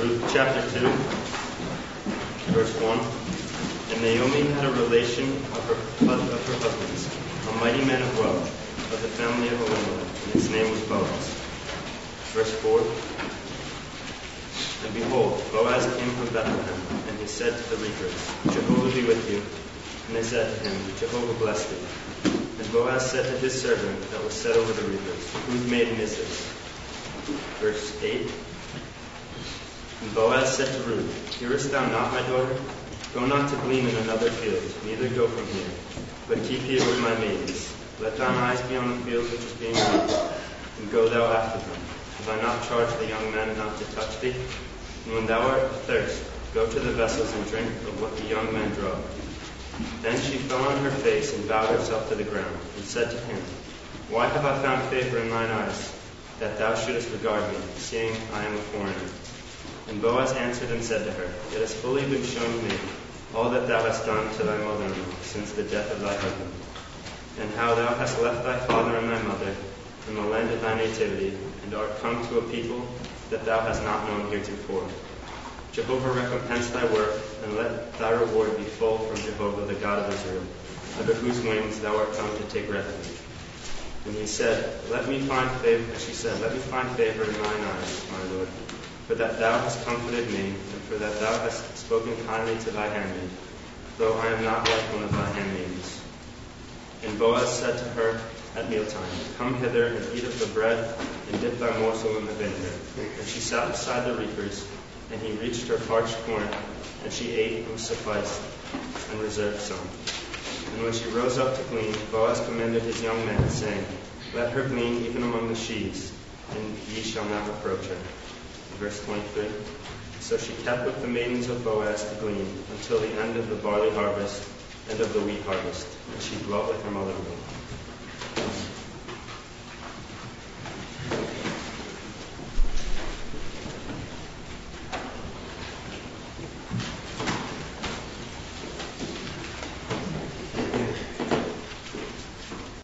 Ruth chapter 2, verse 1. And Naomi had a relation of her husband's, a mighty man of wealth, of the family of Elimelech, and his name was Boaz. Verse 4. And behold, Boaz came from Bethlehem, and he said to the reapers, Jehovah be with you. And they said to him, Jehovah bless thee. And Boaz said to his servant that was set over the reapers, Whose maiden is this? Verse 8. And Boaz said to Ruth, Hearest thou not, my daughter? Go not to glean in another field, neither go from here, but keep here with my maidens. Let thine eyes be on the field which is being reaped, and go thou after them. Have I not charged the young men not to touch thee? And when thou art athirst, go to the vessels and drink of what the young men draw. Then she fell on her face and bowed herself to the ground, and said to him, Why have I found favor in thine eyes, that thou shouldest regard me, seeing I am a foreigner? And Boaz answered and said to her, It has fully been shown me all that thou hast done to thy mother-in-law since the death of thy husband, and how thou hast left thy father and thy mother in the land of thy nativity, and art come to a people that thou hast not known heretofore. Jehovah recompense thy work, and let thy reward be full from Jehovah, the God of Israel, under whose wings thou art come to take refuge. And he said, Let me find favor. She said, Let me find favor in thine eyes, my Lord, for that thou hast comforted me, and for that thou hast spoken kindly to thy handmaid, though I am not like one of thy handmaids. And Boaz said to her at mealtime, Come hither and eat of the bread, and dip thy morsel in the vinegar. And she sat beside the reapers, and he reached her parched corn, and she ate and sufficed, and reserved some. And when she rose up to glean, Boaz commanded his young men, saying, Let her glean even among the sheaves, and ye shall not reproach her. Verse 23. So she kept with the maidens of Boaz to glean until the end of the barley harvest and of the wheat harvest, and she dwelt with her mother-in-law.